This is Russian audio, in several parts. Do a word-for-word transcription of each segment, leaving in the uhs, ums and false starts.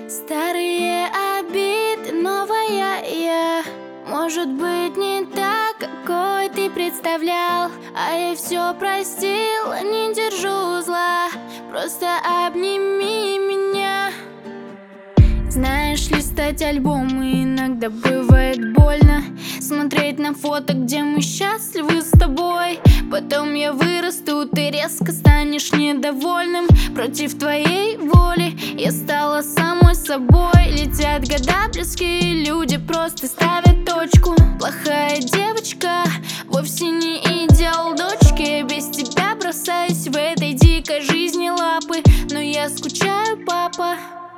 Старые обиды, новая я. Может быть, не так, какой ты представлял. А я все простил, не держу зла. Просто обними меня. Знаешь, листать альбомы иногда бывает больно. Смотреть на фото, где мы счастливы с тобой. Потом я вырасту, ты резко станешь недовольным. Против твоей воли я стала самой собой. Летят года, близкие люди просто ставят точку. Плохая девочка, вовсе не идеал дочки. Без тебя бросаюсь в этой дикой жизни лапы. Но я скучаю, папа.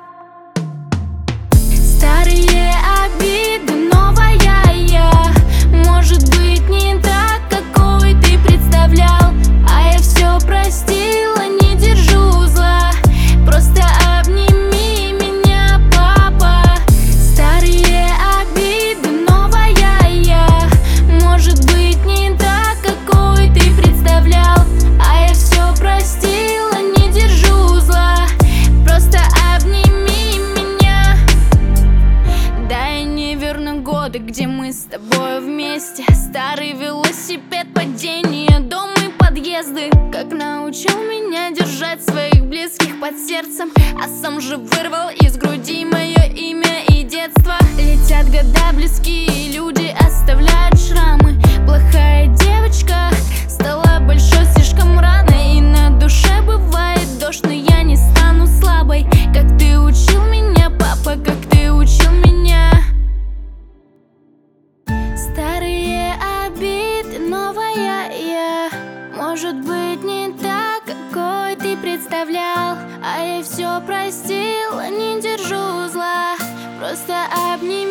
Старые обиды, новая я. Может быть, не так, какой ты представлял. А я все простила, не держу зла. Просто обними меня, папа. Старые обиды, новая я. Может быть, не так, какой ты представлял. А я все простила, не держу зла. Просто обними меня. Да, я не верну годы, где мы с тобой вместе. Старый велосипед, падение, дом и подъезды. Как научил меня держать своих близких под сердцем. А сам же вырвал из груди мое имя и детство. Летят года, близкие люди оставляют шрамы. Плохая девочка стала большой слишком рано. И на душе бывает дождь, но я не стану слабой. Как ты учил меня, папа, как ты учил меня. Старые обиды, новая я. Может быть, не так, какой ты представлял. А я все простил, не держу зла. Просто обними